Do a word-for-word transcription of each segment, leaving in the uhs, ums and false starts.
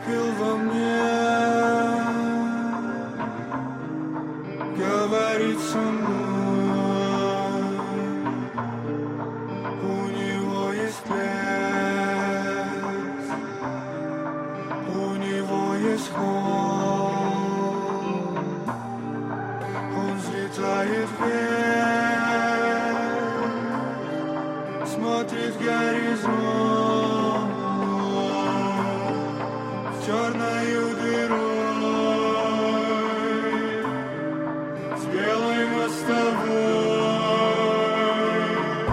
пепел во мне говорит со мной. У него есть лес, у него есть холм. Он взлетает вверх, смотрит горизонт черною дырой с белой мостовой.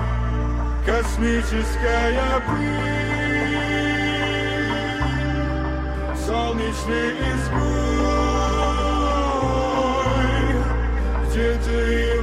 Космическая пыль, солнечный изгой, где-то